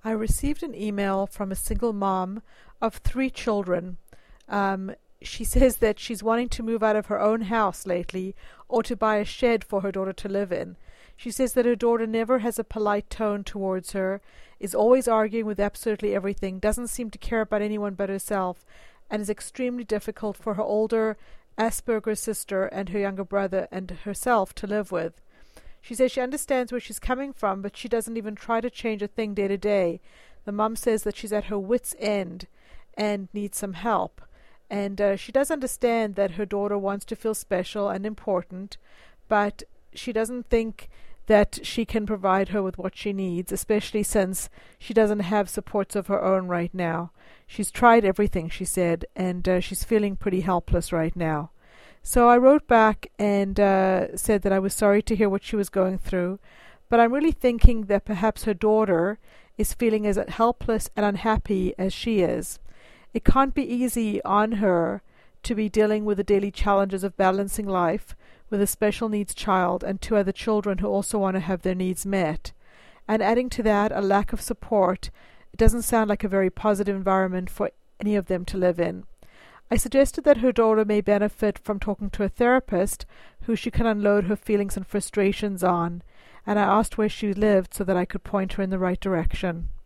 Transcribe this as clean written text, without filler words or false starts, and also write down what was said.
I received an email from a single mom of 3 children. She says that she's wanting to move out of her own house lately or to buy a shed for her daughter to live in. She says that her daughter never has a polite tone towards her, is always arguing with absolutely everything, doesn't seem to care about anyone but herself, and is extremely difficult for her older Asperger's sister and her younger brother and herself to live with. She says she understands where she's coming from, but she doesn't even try to change a thing day to day. The mum says that she's at her wit's end and needs some help. And she does understand that her daughter wants to feel special and important, but she doesn't think that she can provide her with what she needs, especially since she doesn't have supports of her own right now. She's tried everything, she said, and she's feeling pretty helpless right now. So I wrote back and said that I was sorry to hear what she was going through, but I'm really thinking that perhaps her daughter is feeling as helpless and unhappy as she is. It can't be easy on her to be dealing with the daily challenges of balancing life with a special needs child and 2 other children who also want to have their needs met. And adding to that a lack of support, it doesn't sound like a very positive environment for any of them to live in. I suggested that her daughter may benefit from talking to a therapist who she can unload her feelings and frustrations on, and I asked where she lived so that I could point her in the right direction.